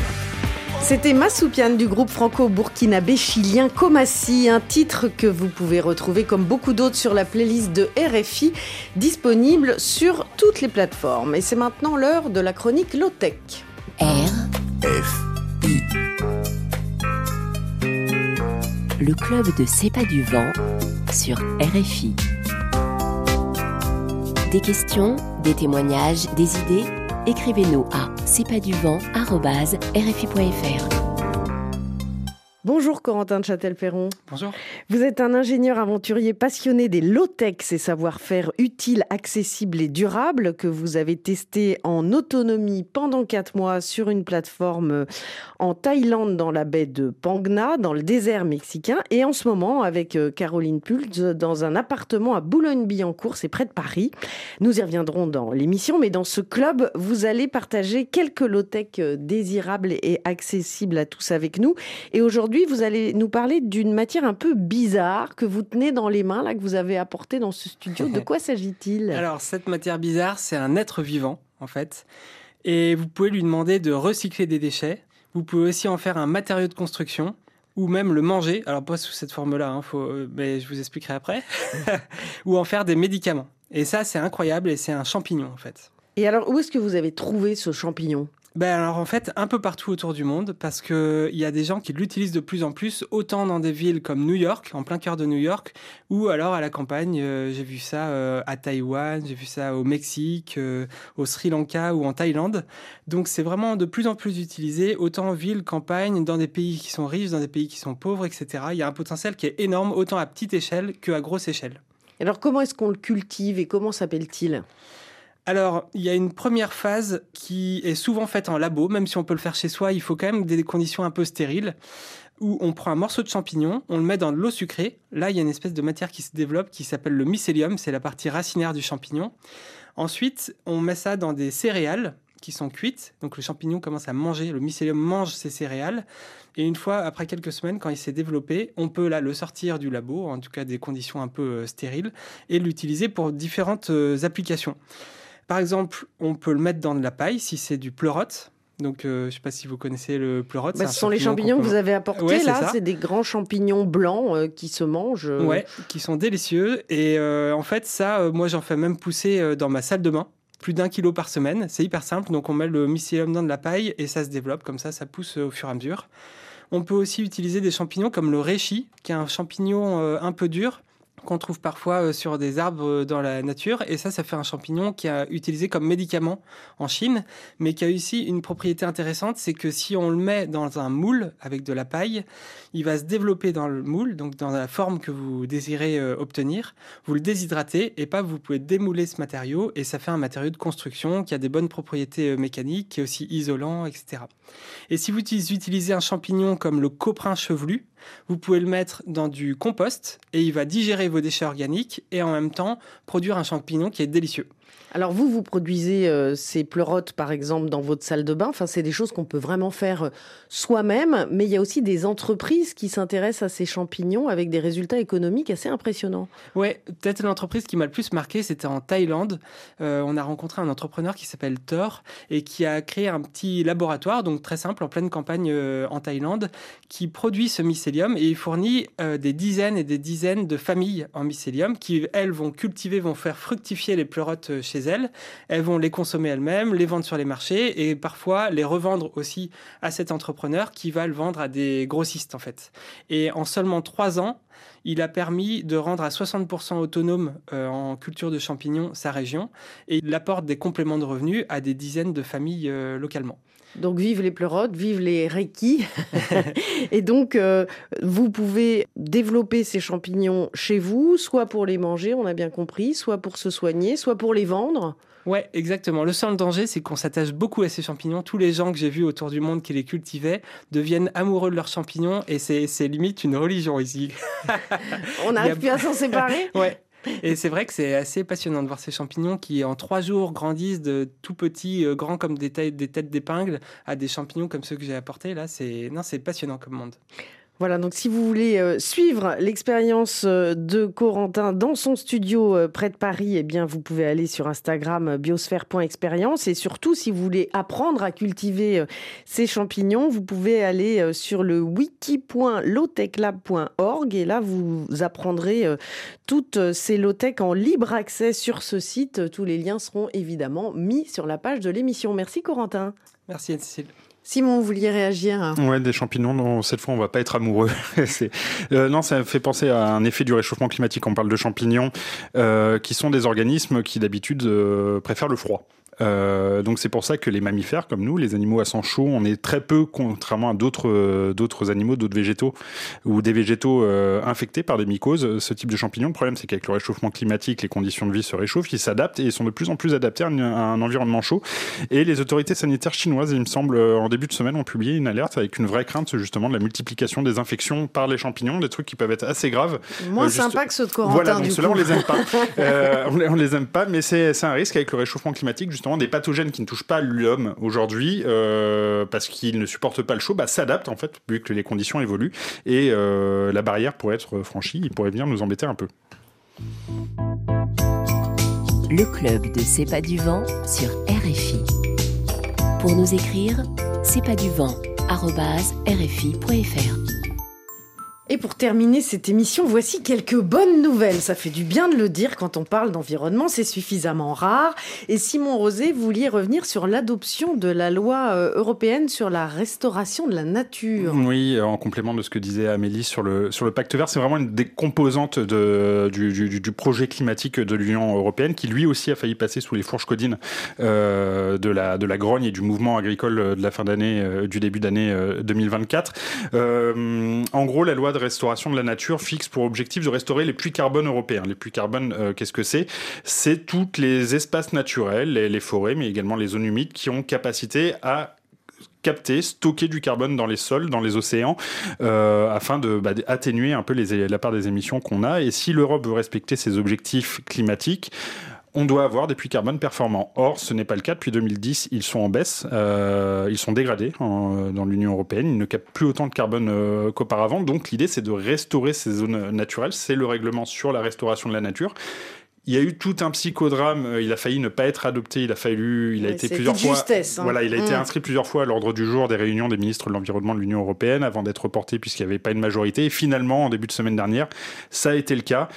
C'était Massupian du groupe franco-burkinabé chilien Comassi, un titre que vous pouvez retrouver comme beaucoup d'autres sur la playlist de R F I, disponible sur toutes les plateformes. Et c'est maintenant l'heure de la chronique low-tech. R F I. Le club de C'est pas du vent sur R F I. Des questions, des témoignages, des idées. Écrivez-nous à c'est pas du vent arobase r f i point f r. Bonjour Corentin de Châtel-Perron. Bonjour. Vous êtes un ingénieur aventurier passionné des low-tech, ces savoir-faire utiles, accessibles et durables que vous avez testé en autonomie pendant quatre mois sur une plateforme en Thaïlande dans la baie de Phang Nga, dans le désert mexicain, et en ce moment avec Caroline Pultz dans un appartement à Boulogne-Billancourt, c'est près de Paris. Nous y reviendrons dans l'émission, mais dans ce club, vous allez partager quelques low-tech désirables et accessibles à tous avec nous. Et aujourd'hui, vous allez nous parler d'une matière un peu bizarre que vous tenez dans les mains, là, que vous avez apportée dans ce studio. De quoi s'agit-il ? Alors, cette matière bizarre, c'est un être vivant, en fait. Et vous pouvez lui demander de recycler des déchets. Vous pouvez aussi en faire un matériau de construction ou même le manger. Alors, pas sous cette forme-là, hein, faut... mais je vous expliquerai après. Ou en faire des médicaments. Et ça, c'est incroyable et c'est un champignon, en fait. Et alors, où est-ce que vous avez trouvé ce champignon ? Ben alors en fait, un peu partout autour du monde, parce qu'il y a des gens qui l'utilisent de plus en plus, autant dans des villes comme New York, en plein cœur de New York, ou alors à la campagne. Euh, j'ai vu ça euh, à Taïwan, j'ai vu ça au Mexique, euh, au Sri Lanka ou en Thaïlande. Donc c'est vraiment de plus en plus utilisé, autant en ville, campagne, dans des pays qui sont riches, dans des pays qui sont pauvres, et cetera. Il y a un potentiel qui est énorme, autant à petite échelle qu'à grosse échelle. Alors comment est-ce qu'on le cultive et comment s'appelle-t-il ? Alors, il y a une première phase qui est souvent faite en labo, même si on peut le faire chez soi, il faut quand même des conditions un peu stériles, où on prend un morceau de champignon, on le met dans de l'eau sucrée. Là, il y a une espèce de matière qui se développe qui s'appelle le mycélium, c'est la partie racinaire du champignon. Ensuite, on met ça dans des céréales qui sont cuites. Donc le champignon commence à manger, le mycélium mange ces céréales. Et une fois, après quelques semaines, quand il s'est développé, on peut là le sortir du labo, en tout cas des conditions un peu euh, stériles, et l'utiliser pour différentes euh, applications. Par exemple, on peut le mettre dans de la paille si c'est du pleurote. Donc, euh, je ne sais pas si vous connaissez le pleurote. Bah, ce sont les champignons que vous avez apportés ouais, là. C'est, c'est des grands champignons blancs euh, qui se mangent. Euh... Ouais, qui sont délicieux. Et euh, en fait, ça, euh, moi, j'en fais même pousser euh, dans ma salle de bain. Plus d'un kilo par semaine. C'est hyper simple. Donc, on met le mycélium dans de la paille et ça se développe. Comme ça, ça pousse euh, au fur et à mesure. On peut aussi utiliser des champignons comme le reishi, qui est un champignon euh, un peu dur, qu'on trouve parfois sur des arbres dans la nature. Et ça, ça fait un champignon qui est utilisé comme médicament en Chine, mais qui a aussi une propriété intéressante, c'est que si on le met dans un moule avec de la paille, il va se développer dans le moule, donc dans la forme que vous désirez euh, obtenir. Vous le déshydratez et pas, vous pouvez démouler ce matériau et ça fait un matériau de construction qui a des bonnes propriétés euh, mécaniques, qui est aussi isolant, et cetera. Et si vous utilisez un champignon comme le coprin chevelu, vous pouvez le mettre dans du compost et il va digérer vos déchets organiques et en même temps produire un champignon qui est délicieux. Alors vous, vous produisez euh, ces pleurotes par exemple dans votre salle de bain. Enfin, c'est des choses qu'on peut vraiment faire euh, soi-même, mais il y a aussi des entreprises qui s'intéressent à ces champignons avec des résultats économiques assez impressionnants. Ouais, peut-être l'entreprise qui m'a le plus marqué, c'était en Thaïlande. Euh, on a rencontré un entrepreneur qui s'appelle Thor et qui a créé un petit laboratoire, donc très simple, en pleine campagne euh, en Thaïlande, qui produit ce mycélium et il fournit euh, des dizaines et des dizaines de familles en mycélium qui, elles, vont cultiver, vont faire fructifier les pleurotes chez elles. Elles vont les consommer elles-mêmes, les vendre sur les marchés et parfois les revendre aussi à cet entrepreneur qui va le vendre à des grossistes en fait. Et en seulement trois ans, il a permis de rendre à soixante pour cent autonome euh, en culture de champignons sa région et il apporte des compléments de revenus à des dizaines de familles euh, localement. Donc, vive les pleurotes, vive les reiki. Et donc, euh, vous pouvez développer ces champignons chez vous, soit pour les manger, on a bien compris, soit pour se soigner, soit pour les vendre. Ouais, exactement. Le seul danger, c'est qu'on s'attache beaucoup à ces champignons. Tous les gens que j'ai vus autour du monde qui les cultivaient deviennent amoureux de leurs champignons et c'est, c'est limite une religion ici. On n'arrive a... plus à s'en séparer. Ouais. Et c'est vrai que c'est assez passionnant de voir ces champignons qui, en trois jours, grandissent de tout petits, euh, grands comme des, têtes, des têtes d'épingle, à des champignons comme ceux que j'ai apportés. Là, c'est... Non, c'est passionnant comme monde. Voilà, donc si vous voulez euh, suivre l'expérience euh, de Corentin dans son studio euh, près de Paris, eh bien, vous pouvez aller sur Instagram euh, biosphère point expérience et surtout, si vous voulez apprendre à cultiver euh, ces champignons, vous pouvez aller euh, sur le wiki point lowtechlab point org et là, vous apprendrez euh, toutes ces low-tech en libre accès sur ce site. Tous les liens seront évidemment mis sur la page de l'émission. Merci Corentin. Merci Anne-Cécile. Simon, vous vouliez réagir ? Ouais, des champignons, non, cette fois on va pas être amoureux. c'est... Euh, non, ça fait penser à un effet du réchauffement climatique. On parle de champignons euh, qui sont des organismes qui d'habitude euh, préfèrent le froid. Euh, donc c'est pour ça que les mammifères comme nous, les animaux à sang chaud, on est très peu, contrairement à d'autres euh, d'autres animaux, d'autres végétaux ou des végétaux euh, infectés par des mycoses, ce type de champignons. Le problème c'est qu'avec le réchauffement climatique, les conditions de vie se réchauffent, ils s'adaptent et ils sont de plus en plus adaptés à un, à un environnement chaud. Et les autorités sanitaires chinoises, il me semble, en début de semaine, ont publié une alerte avec une vraie crainte justement de la multiplication des infections par les champignons, des trucs qui peuvent être assez graves. Moins euh, sympa que ceux de Corentin. Voilà, donc du ceux-là coup. on les aime pas. euh, on, les, on les aime pas, mais c'est, c'est un risque avec le réchauffement climatique justement. Des pathogènes qui ne touchent pas l'homme aujourd'hui euh, parce qu'ils ne supportent pas le chaud, bah, s'adaptent en fait vu que les conditions évoluent et euh, la barrière pourrait être franchie, il pourrait venir nous embêter un peu. Le club de C'est pas du vent sur R F I. Pour nous écrire, c'est pas du vent arobase r f i point f r. Et pour terminer cette émission, voici quelques bonnes nouvelles. Ça fait du bien de le dire quand on parle d'environnement, c'est suffisamment rare. Et Simon Rosé, vous vouliez revenir sur l'adoption de la loi européenne sur la restauration de la nature. Oui, en complément de ce que disait Amélie sur le, sur le pacte vert, c'est vraiment une des composantes de, du, du, du projet climatique de l'Union européenne qui lui aussi a failli passer sous les fourches codines euh, de, la, de la grogne et du mouvement agricole de la fin d'année, euh, du début d'année euh, deux mille vingt-quatre. Euh, en gros, la loi de restauration de la nature fixe pour objectif de restaurer les puits carbone européens. Les puits carbone, euh, qu'est-ce que c'est ? C'est tous les espaces naturels, les, les forêts, mais également les zones humides qui ont capacité à capter, stocker du carbone dans les sols, dans les océans, euh, afin de bah, atténuer un peu les, la part des émissions qu'on a. Et si l'Europe veut respecter ses objectifs climatiques, on doit avoir des puits carbone performants. Or, ce n'est pas le cas. Depuis deux mille dix, ils sont en baisse. Euh, ils sont dégradés en, dans l'Union européenne. Ils ne captent plus autant de carbone euh, qu'auparavant. Donc, l'idée, c'est de restaurer ces zones naturelles. C'est le règlement sur la restauration de la nature. Il y a eu tout un psychodrame. Il a failli ne pas être adopté. Il a fallu, il a ouais, été plusieurs fois. Justesse, hein. Voilà, il a mmh. été inscrit plusieurs fois à l'ordre du jour des réunions des ministres de l'environnement de l'Union européenne avant d'être reporté puisqu'il n'y avait pas une majorité. Et finalement, en début de semaine dernière, ça a été le cas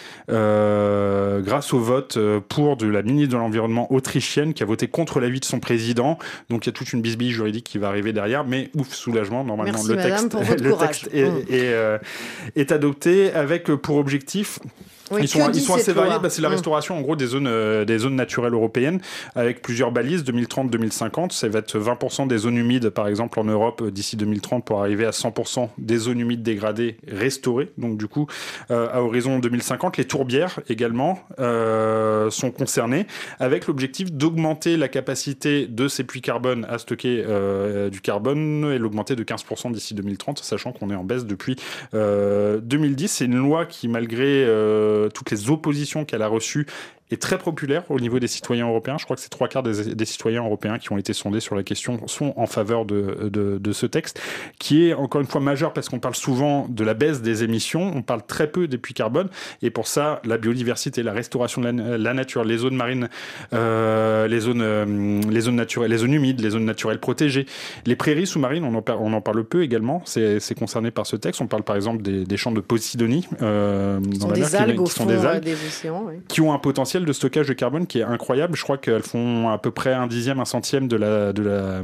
euh, grâce au vote pour de la ministre de l'environnement autrichienne qui a voté contre l'avis de son président. Donc il y a toute une bisbille juridique qui va arriver derrière. Mais ouf, soulagement. Normalement, Merci, le madame, texte, pour votre le courage. texte est, mmh. est, euh, est adopté avec pour objectif. Oui, ils sont, ils sont assez variés. Bah, c'est la mmh. restauration en gros des zones, euh, des zones naturelles européennes avec plusieurs balises deux mille trente deux mille cinquante. Ça va être vingt pour cent des zones humides par exemple en Europe d'ici deux mille trente pour arriver à cent pour cent des zones humides dégradées restaurées. Donc du coup euh, à horizon deux mille cinquante, les tourbières également euh, sont concernées avec l'objectif d'augmenter la capacité de ces puits carbone à stocker euh, du carbone et l'augmenter de quinze pour cent d'ici deux mille trente, sachant qu'on est en baisse depuis euh, deux mille dix. C'est une loi qui malgré euh, toutes les oppositions qu'elle a reçues est très populaire au niveau des citoyens européens. Je crois que c'est trois quarts des, des citoyens européens qui ont été sondés sur la question sont en faveur de, de, de ce texte, qui est encore une fois majeur parce qu'on parle souvent de la baisse des émissions, on parle très peu des puits carbone, et pour ça, la biodiversité, la restauration de la, la nature, les zones marines, euh, les zones, euh, les zones naturelles, les zones humides, les zones naturelles protégées, les prairies sous-marines, on en, par, on en parle peu également, c'est, c'est concerné par ce texte. On parle par exemple des, des champs de Posidonie euh, dans la mer, des algues, qui, qui sont des algues, des océans, oui. qui ont un potentiel de stockage de carbone qui est incroyable. Je crois qu'elles font à peu près un dixième, un centième de la, de la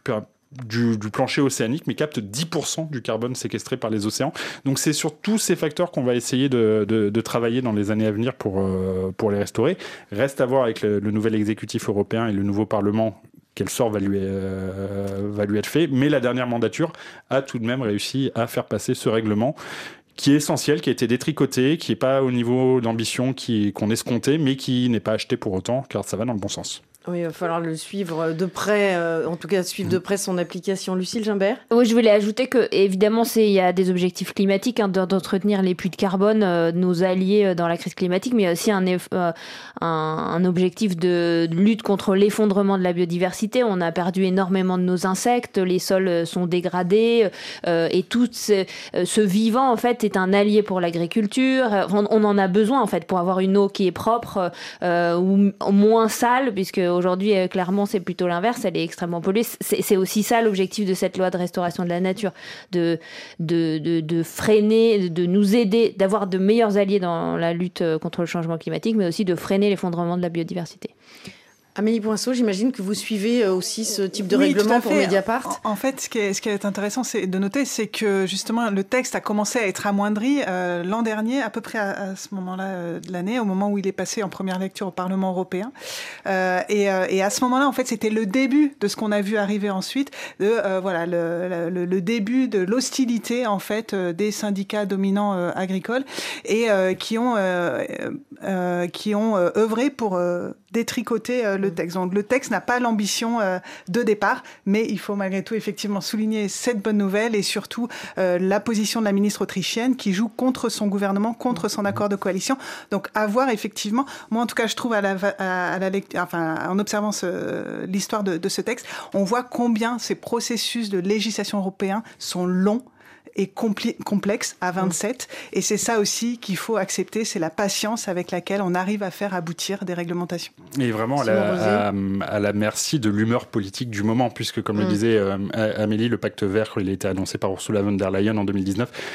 du, du plancher océanique, mais captent dix pour cent du carbone séquestré par les océans. Donc c'est sur tous ces facteurs qu'on va essayer de, de, de travailler dans les années à venir pour, euh, pour les restaurer. Reste à voir avec le, le nouvel exécutif européen et le nouveau Parlement quel sort va lui, euh, va lui être fait. Mais la dernière mandature a tout de même réussi à faire passer ce règlement qui est essentiel, qui a été détricoté, qui n'est pas au niveau d'ambition qui, qu'on escomptait, mais qui n'est pas acheté pour autant, car ça va dans le bon sens. Oui, il va falloir le suivre de près, euh, en tout cas suivre de près son application. Lucille Gimbert ? Oui, je voulais ajouter que évidemment il y a des objectifs climatiques hein, d'entretenir les puits de carbone, euh, nos alliés dans la crise climatique, mais il y a aussi un, euh, un, un objectif de lutte contre l'effondrement de la biodiversité. On a perdu énormément de nos insectes, les sols sont dégradés euh, et tout ce, ce vivant en fait est un allié pour l'agriculture. On, on en a besoin en fait pour avoir une eau qui est propre euh, ou moins sale, puisque aujourd'hui, clairement, c'est plutôt l'inverse. Elle est extrêmement polluée. C'est, c'est aussi ça l'objectif de cette loi de restauration de la nature, de, de, de, de freiner, de nous aider, d'avoir de meilleurs alliés dans la lutte contre le changement climatique, mais aussi de freiner l'effondrement de la biodiversité. Amélie Poinceau, j'imagine que vous suivez aussi ce type de oui, règlement pour Mediapart. En, en fait, ce qui est, ce qui est intéressant c'est de noter, c'est que justement le texte a commencé à être amoindri euh, l'an dernier, à peu près à, à ce moment-là euh, de l'année, au moment où il est passé en première lecture au Parlement européen. Euh, et, euh, et à ce moment-là, en fait, c'était le début de ce qu'on a vu arriver ensuite, de euh, voilà le, le, le début de l'hostilité en fait euh, des syndicats dominants euh, agricoles et euh, qui ont euh, euh, qui ont euh, œuvré pour euh, détricoter euh, le texte. Donc le texte n'a pas l'ambition euh, de départ, mais il faut malgré tout effectivement souligner cette bonne nouvelle et surtout euh, la position de la ministre autrichienne qui joue contre son gouvernement, contre son accord de coalition. Donc à voir effectivement, moi en tout cas je trouve à la, à, à la lecture, enfin en observant ce, l'histoire de, de ce texte, on voit combien ces processus de législation européenne sont longs et compli- complexe à vingt-sept. Et c'est ça aussi qu'il faut accepter, c'est la patience avec laquelle on arrive à faire aboutir des réglementations. Et vraiment à la, à, à la merci de l'humeur politique du moment, puisque comme mmh. le disait euh, Amélie, le pacte vert, il a été annoncé par Ursula von der Leyen en deux mille dix-neuf,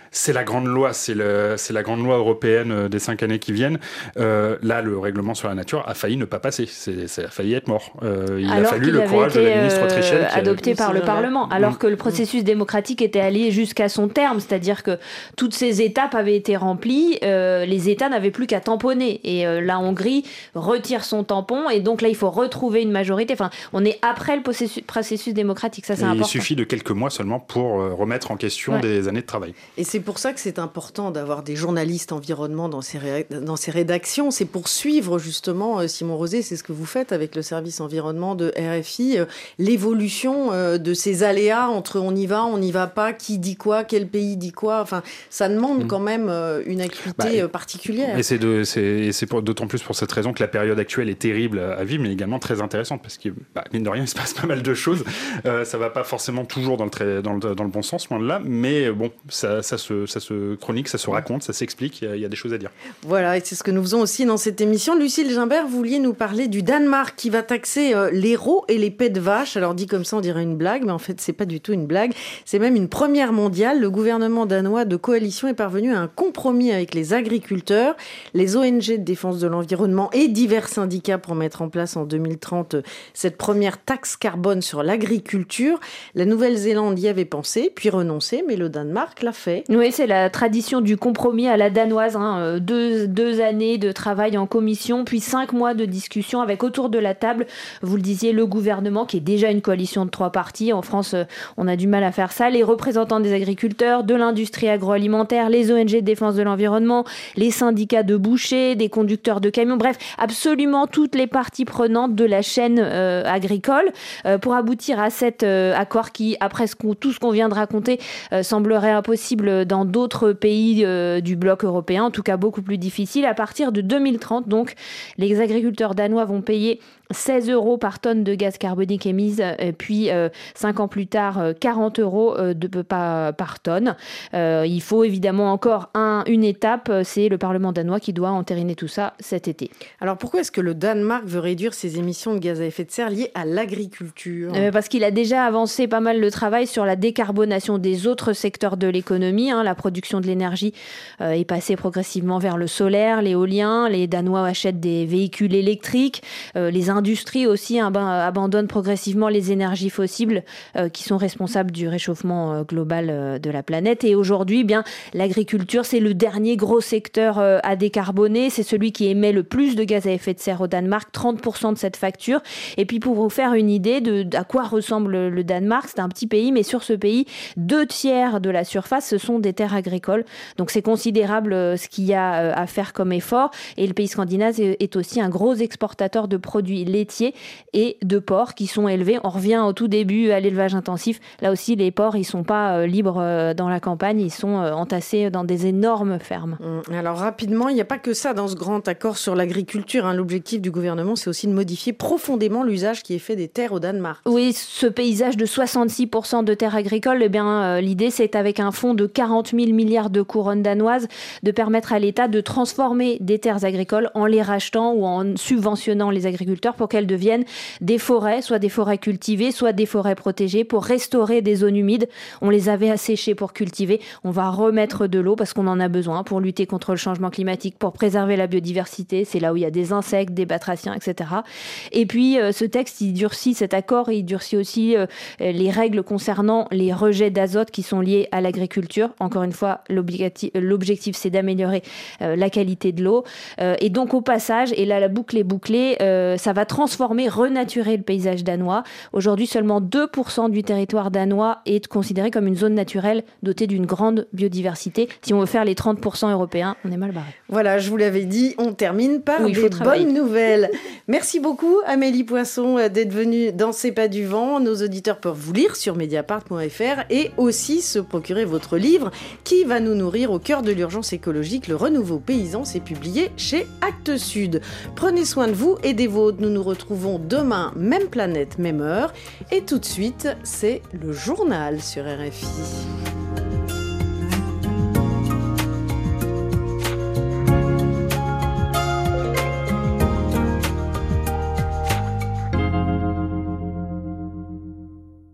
C'est la grande loi, c'est, le, c'est la grande loi européenne des cinq années qui viennent. Euh, là, le règlement sur la nature a failli ne pas passer, c'est, ça a failli être mort. Euh, il alors a fallu le courage de la ministre autrichienne. Euh, adopté par le Parlement, alors que le processus démocratique était allé jusqu'à son terme, c'est-à-dire que toutes ces étapes avaient été remplies, euh, les États n'avaient plus qu'à tamponner. Et euh, la Hongrie retire son tampon, et donc là, il faut retrouver une majorité. Enfin, on est après le processus, processus démocratique, ça c'est et important. Il suffit de quelques mois seulement pour euh, remettre en question ouais. des années de travail. Et c'est pour ça que c'est important d'avoir des journalistes environnement dans ces, ré... dans ces rédactions. C'est pour suivre justement, Simon Rosé, c'est ce que vous faites avec le service environnement de R F I, euh, l'évolution euh, de ces aléas entre on y va, on n'y va pas, qui dit quoi, quel pays dit quoi. Enfin, ça demande mmh. quand même euh, une acuité bah, particulière. Et c'est, de, c'est, et c'est pour, d'autant plus pour cette raison que la période actuelle est terrible à vivre, mais également très intéressante, parce que, bah, mine de rien, il se passe pas mal de choses. Euh, ça va pas forcément toujours dans le, très, dans le, dans le bon sens, loin de là, mais bon, ça, ça, se, ça se chronique, ça se raconte, ça s'explique, il y, y a des choses à dire. Voilà, et c'est ce que nous faisons aussi dans cette émission. Lucille Gimbert, vous vouliez nous parler du Danemark qui va taxer euh, l'héros et les pets de vache. Alors dit comme ça, on dirait une blague, mais en fait, c'est pas du tout une blague. C'est même une première mondiale. Le gouvernement danois de coalition est parvenu à un compromis avec les agriculteurs, les O N G de défense de l'environnement et divers syndicats pour mettre en place en deux mille trente cette première taxe carbone sur l'agriculture. La Nouvelle-Zélande y avait pensé, puis renoncé, mais le Danemark l'a fait. Oui, c'est la tradition du compromis à la danoise. Hein. Deux, deux années de travail en commission, puis cinq mois de discussion avec autour de la table, vous le disiez, le gouvernement qui est déjà une coalition de trois partis. En France, on a du mal à faire ça. Les représentants des agriculteurs, de l'industrie agroalimentaire, les O N G de défense de l'environnement, les syndicats de bouchers, des conducteurs de camions, bref, absolument toutes les parties prenantes de la chaîne euh, agricole euh, pour aboutir à cet euh, accord qui, après ce qu'on, tout ce qu'on vient de raconter, euh, semblerait impossible dans d'autres pays euh, du bloc européen, en tout cas beaucoup plus difficile. À partir de deux mille trente, donc, les agriculteurs danois vont payer seize euros par tonne de gaz carbonique émise, et puis euh, cinq ans plus tard, quarante euros de, par, par tonne. Euh, il faut évidemment encore un, une étape, c'est le Parlement danois qui doit entériner tout ça cet été. Alors pourquoi est-ce que le Danemark veut réduire ses émissions de gaz à effet de serre liées à l'agriculture ? euh, Parce qu'il a déjà avancé pas mal le travail sur la décarbonation des autres secteurs de l'économie. Hein. La production de l'énergie euh, est passée progressivement vers le solaire, l'éolien. Les Danois achètent des véhicules électriques. Euh, les industries aussi hein, ben, abandonnent progressivement les énergies fossiles euh, qui sont responsables du réchauffement euh, global euh, de la planète. Et aujourd'hui, bien, l'agriculture, c'est le dernier gros secteur euh, à décarboner. C'est celui qui émet le plus de gaz à effet de serre au Danemark, trente pour cent de cette facture. Et puis pour vous faire une idée de à quoi ressemble le Danemark, c'est un petit pays, mais sur ce pays, deux tiers de la surface, ce sont des terres agricoles. Donc c'est considérable euh, ce qu'il y a euh, à faire comme effort. Et le pays scandinave est, est aussi un gros exportateur de produits laitiers et de porcs qui sont élevés. On revient au tout début à l'élevage intensif. Là aussi, les porcs, ils sont pas euh, libres euh, dans la campagne, ils sont euh, entassés dans des énormes fermes. Alors rapidement, il n'y a pas que ça dans ce grand accord sur l'agriculture. Hein. L'objectif du gouvernement, c'est aussi de modifier profondément l'usage qui est fait des terres au Danemark. Oui, ce paysage de soixante-six pour cent de terres agricoles, eh bien, euh, l'idée, c'est avec un fonds de quarante mille milliards de couronnes danoises de permettre à l'État de transformer des terres agricoles en les rachetant ou en subventionnant les agriculteurs pour qu'elles deviennent des forêts, soit des forêts cultivées, soit des forêts protégées pour restaurer des zones humides. On les avait asséchées pour cultiver. On va remettre de l'eau parce qu'on en a besoin pour lutter contre le changement climatique, pour préserver la biodiversité. C'est là où il y a des insectes, des batraciens, et cetera. Et puis, euh, ce texte, il durcit cet accord, il durcit aussi euh, les règles concernant les rejets d'azote qui sont liés à l'agriculture. Encore une fois, l'objectif, l'objectif c'est d'améliorer euh, la qualité de l'eau. Euh, et donc, au passage, et là, la boucle est bouclée, euh, ça va transformer, renaturer le paysage danois. Aujourd'hui, seulement deux pour cent du territoire danois est considéré comme une zone naturelle dotée d'une grande biodiversité. Si on veut faire les trente pour cent européens, on est mal barré. Voilà, je vous l'avais dit, on termine par oui, des bonnes nouvelles. Merci beaucoup Amélie Poisson d'être venue dans C'est pas du vent. Nos auditeurs peuvent vous lire sur mediapart point f r et aussi se procurer votre livre qui va nous nourrir au cœur de l'urgence écologique. Le renouveau paysan, c'est publié chez Actes Sud. Prenez soin de vous et des vôtres. Nous nous retrouvons demain, même planète, même heure. Et tout de suite, c'est le journal sur R F I.